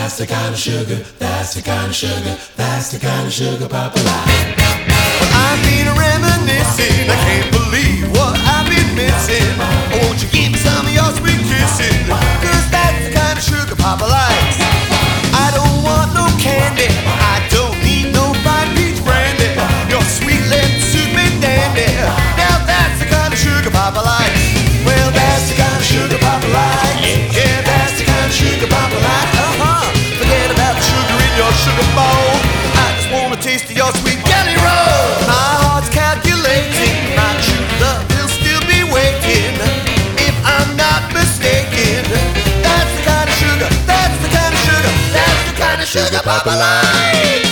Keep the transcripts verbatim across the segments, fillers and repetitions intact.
That's the kind of sugar, that's the kind of sugar, that's the kind of sugar Papa likes. Well, I've been reminiscing, I can't believe what I've been missing. Oh, won't you give me some of your sweet kissing? Cause that's the kind of sugar Papa likes. I don't want no candy, I don't need no fine peach brandy. Your sweet lips suit me dandy. Now that's the kind of sugar Papa likes. Well, that's the kind of sugar Papa likes. Yeah, that's the kind of sugar Papa likes. Uh-huh. Forget about the sugar in your sugar bowl. I just wanna taste of your sweet jelly roll. My heart's calculating, my true love will still be waiting. If I'm not mistaken, that's the kind of sugar, that's the kind of sugar, that's the kind of sugar Papa likes.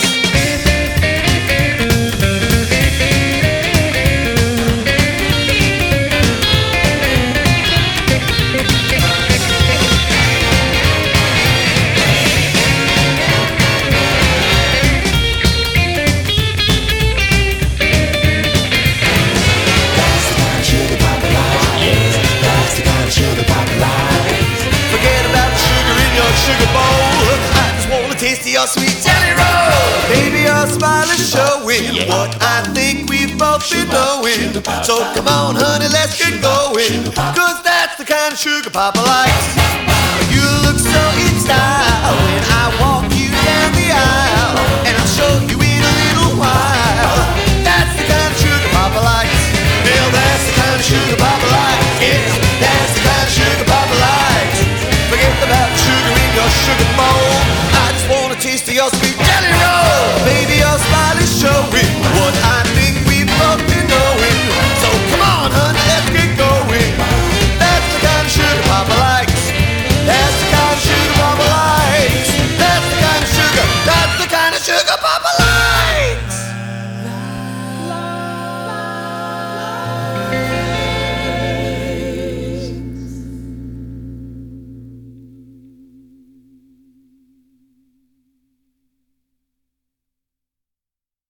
Sugar bowl, I just wanna taste of your sweet jelly roll. Baby, your smile is showing what I think we've both been knowing. So come on, honey, let's get going. Cause that's the kind of sugar Papa likes. You